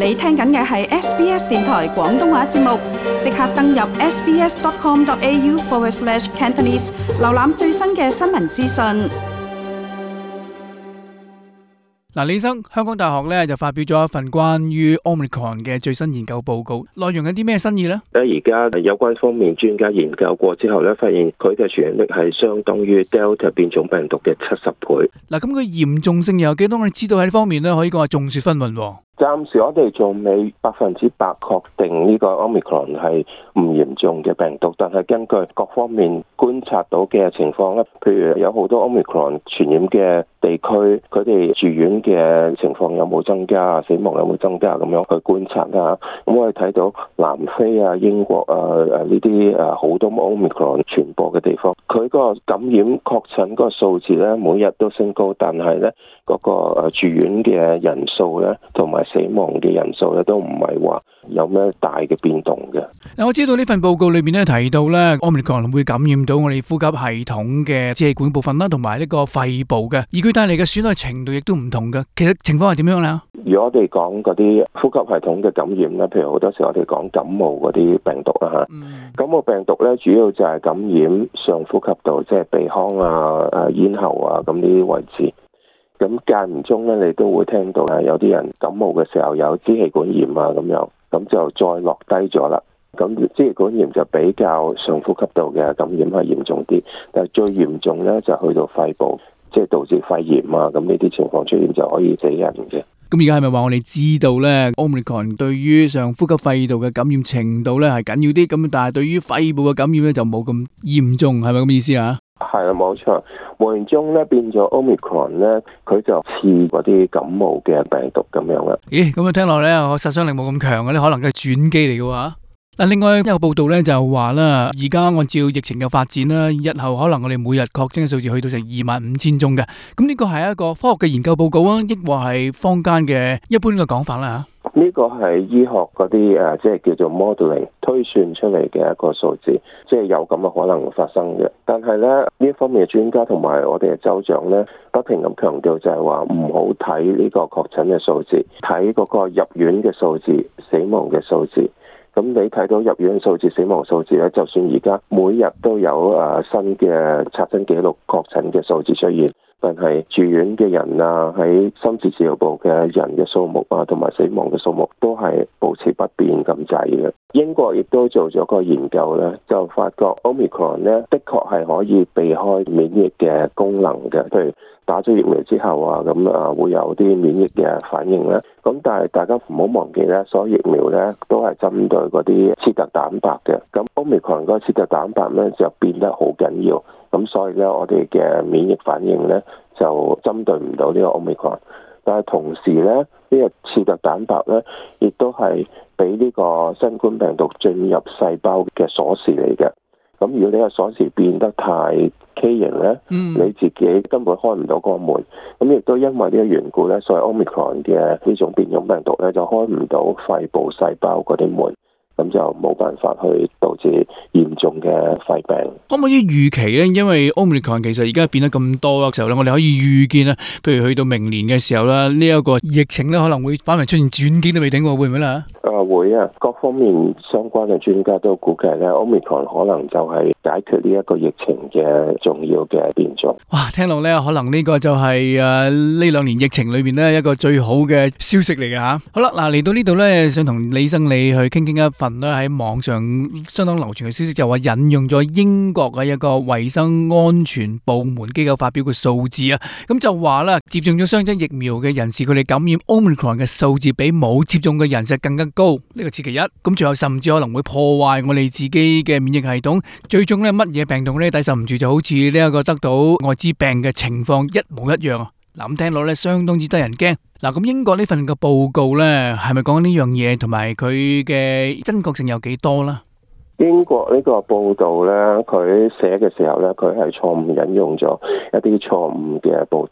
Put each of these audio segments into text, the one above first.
你聽緊嘅係 SBS 電台廣東話節目，即刻登入 sbs.com.au/Cantonese 瀏覽最新嘅新聞資訊。 嗱，李生，香港大學咧就發表咗一份關於 Omicron 嘅最新研究報告，內容有啲咩新意呢？ 而家有關方面專家研究過之後咧，發現佢嘅傳染力係相當於 Delta 變種病毒嘅70倍。 嗱，咁佢嚴重性又有幾多？我哋知道喺呢方面咧，可以講係眾說紛紜。 暫時我哋仲未100%確定呢個 Omicron 係唔嚴重嘅病毒，但係根據各方面觀察到嘅情況咧，譬如有好多 Omicron 傳染嘅地區，佢哋住院嘅情況有冇增加啊？死亡有冇增加咁樣去觀察啊？咁我哋睇到南非啊、英國啊呢啲好多 Omicron 傳播嘅地方，佢個感染確診個數字咧每日都升高，但係咧嗰個住院嘅人數咧同埋死亡嘅人數咧都唔係話有咩大嘅變動嘅。 我知道呢份報告裏面咧提到咧 Omicron 會感染到我哋呼吸系統嘅支氣管部分啦，同埋呢個肺部嘅，而佢帶嚟嘅損害程度亦都唔同嘅。其實情況係點樣咧？ 如果我哋講嗰啲呼吸系統嘅感染咧，譬如好多時我哋講感冒嗰啲病毒啦嚇，感冒病毒咧主要就係感染上呼吸道，即係鼻腔啊、咽喉啊咁呢啲位置。咁間唔中咧，你都會聽到有啲人感冒嘅時候有支氣管炎啊咁樣，咁就再落低咗啦。咁支氣管炎就比較上呼吸道嘅感染係嚴重啲，但係最嚴重咧就去到肺部，即係導致肺炎啊，咁呢啲情況出現就可以死人嘅。 咁而家係咪話我哋知道咧 Omicron 對於上呼吸肺道嘅感染程度咧係緊要啲，咁但係對於肺部嘅感染咧就冇咁嚴重，係咪咁意思啊？ 係啊，冇錯。無形中咧變咗 Omicron 咧，佢就似嗰啲感冒嘅病毒咁樣啦。 咦，咁樣聽落咧，我殺傷力冇咁強嘅咧，可能係轉機嚟嘅喎。嗱，另外一個報道咧就話啦，而家按照疫情嘅發展啦，日後可能我哋每日確診嘅數字去到成25,000宗嘅。咁呢個係一個科學嘅研究報告啊，抑或係坊間嘅一般嘅講法啦？ 呢個係醫學嗰啲即係叫做 modeling 推算出嚟嘅一個數字，即係有咁嘅可能發生嘅。但係咧呢一方面嘅專家同埋我哋嘅州長咧，不停咁強調就係話唔好睇呢個確診嘅數字，睇嗰個入院嘅數字、死亡嘅數字。咁你睇到入院數字、死亡數字咧，就算而家每日都有新嘅刷新記錄確診嘅數字出現，但係住院嘅人啊，喺深切治療部嘅人嘅數目啊，同埋死亡嘅數目都係保持不變咁滯嘅。英國亦都做咗個研究咧，就發覺 Omicron 咧的確係可以避開免疫嘅功能嘅，譬如打咗疫苗之後啊，咁會有啲免疫嘅反應咧。咁但係大家唔好忘記咧，所有疫苗咧都係針對嗰啲刺突蛋白嘅。咁 Omicron 嗰個刺突蛋白咧就變得好緊要，咁所以咧我哋嘅免疫反應咧就針對唔到呢個 Omicron。但係同時咧，呢個刺突蛋白咧亦都係俾呢個新冠病毒進入細胞嘅鎖匙嚟嘅。咁如果呢個鎖匙變得太畸形咧，你自己根本開唔到個門。咁亦都因為呢個緣故咧，所以 Omicron 嘅呢種變種病毒咧就開唔到肺部細胞嗰啲門，咁就冇辦法去導致嚴重嘅肺病。 可唔可以預期咧？因為 Omicron 其實而家變得咁多嘅時候咧，我哋可以預見啊，譬如去到明年嘅時候啦，呢一個疫情咧可能會反為出現轉機都未定喎，會唔會啦？ 會啊！各方面相關嘅專家都估計咧 ，Omicron 可能就係解決呢一個疫情嘅重要嘅變種。 哇！聽落咧，可能呢個就係呢兩年疫情裏邊咧一個最好嘅消息嚟嘅吓。好啦，嗱嚟到呢度咧，想同李生你去傾一份咧喺網上相當流傳嘅消息，就話引用咗英國嘅一個衛生安全部門機構發表嘅數字啊。咁就話啦，接種咗雙劑疫苗嘅人士，佢哋感染 Omicron 嘅數字比冇接種嘅人士更加高。呢個此其一，咁最後甚至可能會破壞我哋自己嘅免疫系統，最終咧乜嘢病毒咧抵受唔住，就好似呢一個得到艾滋病嘅情況一模一樣啊！嗱，咁聽落咧相當之得人驚。嗱，咁英國呢份嘅報告咧係咪講緊呢樣嘢，同埋佢嘅真確性有幾多啦？ 英國呢個報道咧，佢寫嘅時候咧，佢係錯誤引用咗一啲錯誤嘅報道。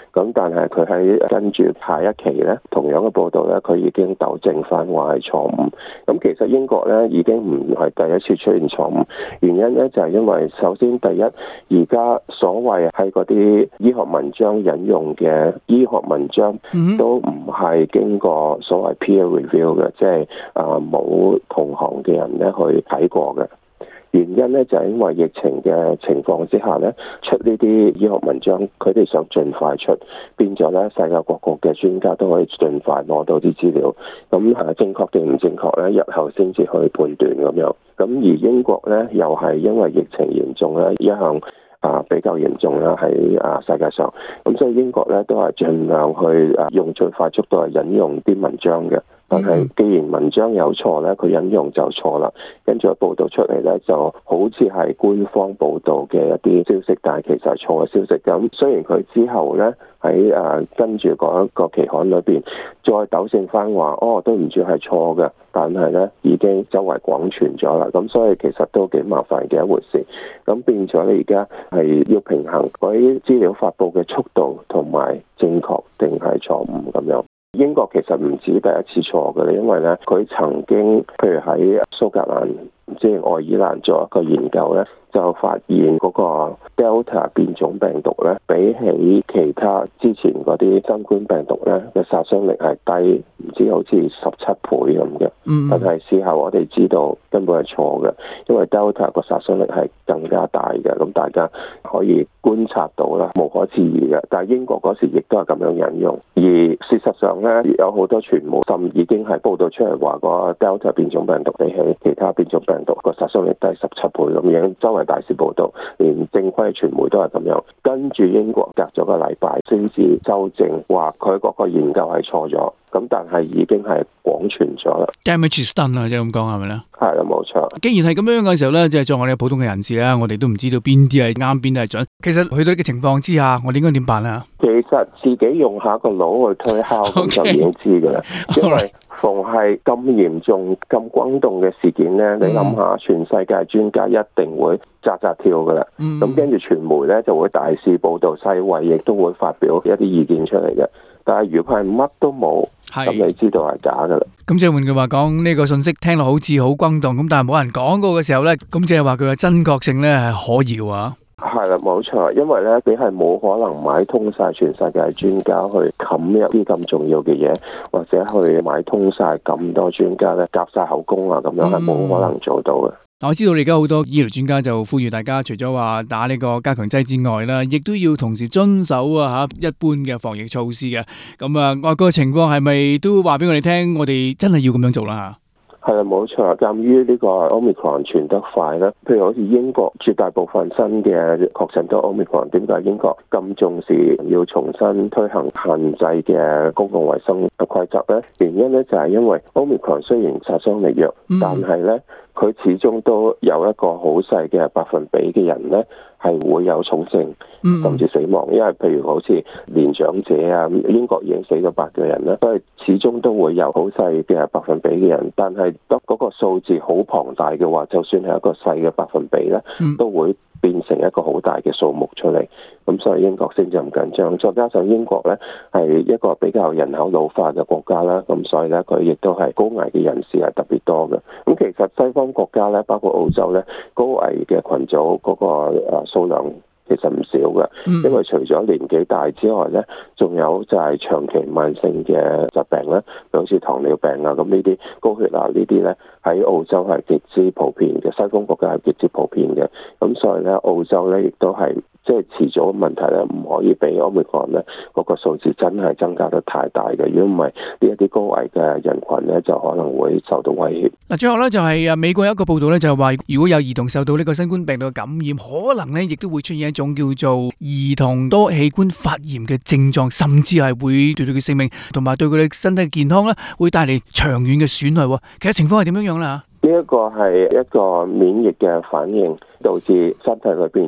咁但係佢喺跟住下一期咧，同樣嘅報導咧，佢已經糾正翻話係錯誤。咁其實英國咧已經唔係第一次出現錯誤，原因咧就係因為首先第一，而家所謂係嗰啲醫學文章引用嘅醫學文章都唔係經過所謂 peer review 嘅，即係冇同行嘅人咧去睇過嘅。原因咧就係因為疫情嘅情況之下咧，出呢啲醫學文章，佢哋想盡快出，變咗咧世界各國嘅專家都可以盡快攞到啲資料，咁正確定唔正確咧，日後先至去判斷咁樣。咁而英國咧又係因為疫情嚴重咧，一向比較嚴重啦喺世界上，咁所以英國咧都係盡量去用最快速度嚟引用啲文章嘅。但係既然文章有錯咧，佢引用就錯啦，跟住報導出嚟咧就好似係官方報導嘅一啲消息，但係其實係錯嘅消息。咁雖然佢之後咧喺跟住嗰一個期刊裏邊再糾正翻話，對唔住係錯嘅，但係咧已經周圍廣傳咗啦。咁所以其實都幾麻煩嘅一回事。咁變咗你而家係要平衡嗰啲資料發佈嘅速度同埋正確定係錯誤咁樣。英國其實唔止第一次錯嘅，因為咧佢曾經譬如喺蘇格蘭即係愛爾蘭做一個研究咧，就發現嗰個 Delta 變種病毒咧，比起其他之前嗰啲新冠病毒咧嘅殺傷力係低，唔知好似17倍咁嘅。但係事後我哋知道根本係錯嘅，因為 Delta 個殺傷力係更加大嘅。咁大家可以觀察到啦，無可置疑嘅。但係英國嗰時亦都係咁樣引用，而事實上咧有好多傳媒甚至已經係報道出嚟話個 Delta 變種病毒比起其他變種病毒個殺傷力低17倍咁樣，周圍大肆報道，連正規傳媒都係咁樣。跟住英國隔咗個禮拜先至修正，話佢嗰個研究係錯咗。咁但係已經係廣傳咗啦。 Damage is done 啊，即係咁講係咪咧？ 係啦，冇錯。 既然係咁樣嘅時候咧，即係作為我哋普通嘅人士啦，我哋都唔知道邊啲係啱，邊啲係準。其實去到呢個情況之下，我哋應該點辦咧？ 其實自己用下個腦去推敲咁就已經知㗎啦。因為逢係咁嚴重、咁轟動嘅事件咧，你諗下，全世界專家一定會扎扎跳㗎啦。咁跟住傳媒咧就會大肆報導，世衛亦都會發表一啲意見出嚟嘅。但係如果係乜都冇，咁你知道係假㗎啦。 咁即係換句話講，呢個信息聽落好似好轟動，咁但係冇人講過嘅時候咧，咁即係話佢嘅真確性咧係可疑啊。 係啦，冇錯，因為咧你係冇可能買通晒全世界專家去冚一啲咁重要嘅嘢，或者去買通晒咁多專家咧夾晒口供啊，咁樣係冇可能做到嘅。 我知道你而家好多醫療專家就呼籲大家，除咗話打呢個加強劑之外啦，亦都要同時遵守一般嘅防疫措施嘅。咁外國嘅情況係咪都話俾我哋聽，我哋真係要咁樣做啦？ 係啦，冇錯。鑑於呢個 Omicron 傳得快咧，譬如好似英國絕大部分新嘅確診都 Omicron，點解英國咁重視要重新推行限制嘅公共衛生規則咧？原因咧就係因為 Omicron 雖然殺傷力弱，但係咧佢始終都有一個好細嘅百分比嘅人咧係會有重症甚至死亡，因為譬如好似年長者啊，英國已經死咗8個人啦，所以始終都會有好細嘅百分比嘅人，但係當嗰個數字好龐大嘅話，就算係一個細嘅百分比咧，都會變成一個好大嘅數目出嚟。咁所以英國先至咁緊張，再加上英國咧係一個比較人口老化嘅國家啦，咁所以咧佢亦都係高危嘅人士係特別多嘅。咁其實西方國家咧，包括澳洲咧，高危嘅群組嗰個數量其實唔少嘅，因為除咗年紀大之外咧，仲有就係長期慢性嘅疾病咧，好似糖尿病啊，咁呢啲高血壓呢啲咧喺澳洲係極之普遍嘅，西方國家係極之普遍嘅。咁所以咧，澳洲咧亦都係即係遲早嘅問題咧，唔可以俾 Omicron 咧嗰個數字真係增加得太大嘅。如果唔係，呢一啲高危嘅人群咧就可能會受到威脅。 嗱，最後咧就係美國有一個報道咧，就係話如果有兒童受到呢個新冠病毒嘅感染，可能咧亦都會出現一種叫做兒童多器官發炎嘅症狀，甚至係會對佢性命同埋對佢哋身體嘅健康咧，會帶嚟長遠嘅損害。其實情況係點樣樣啦？ 呢一個係一個免疫嘅反應，導致身體裏邊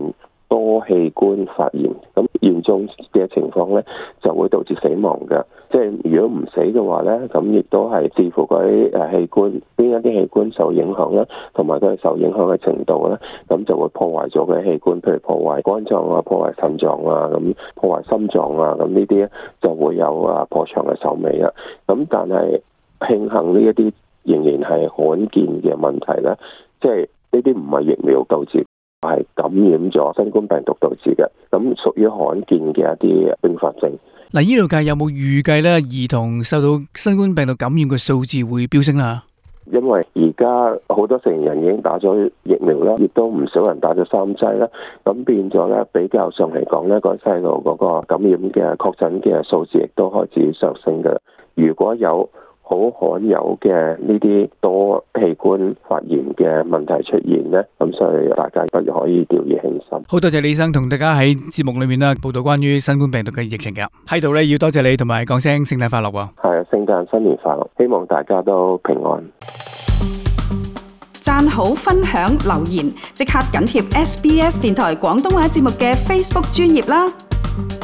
多器官發炎，咁嚴重嘅情況咧就會導致死亡嘅。即係如果唔死嘅話咧，咁亦都係視乎嗰啲器官邊一啲器官受影響咧，同埋佢受影響嘅程度咧，咁就會破壞咗佢器官，譬如破壞肝臟啊、破壞腎臟啊、咁破壞心臟啊，咁呢啲咧就會有頗長嘅壽命啊。咁但係慶幸呢一啲仍然係罕見嘅問題咧，即係呢啲唔係疫苗導致，係感染咗新冠病毒導致嘅，咁屬於罕見嘅一啲併發症。 嗱，醫療界有冇預計咧兒童受到新冠病毒感染嘅數字會飆升啦？ 因為而家好多成年人已經打咗疫苗啦，亦都唔少人打咗3劑啦，咁變咗咧比較上嚟講咧，個細路嗰個感染嘅確診嘅數字亦都開始上升嘅。如果有好罕有嘅呢啲多器官發炎嘅問題出現呢，咁所以大家不如可以掉以輕心。 好多謝李醫生同大家喺節目裏面啦報道關於新冠病毒嘅疫情嘅。喺度呢，要多謝你同埋講聲聖誕快樂喎。 係啊，聖誕新年快樂，希望大家都平安。 讚好、分享、留言，即刻緊貼SBS 電台廣東話節目嘅 Facebook 專頁啦！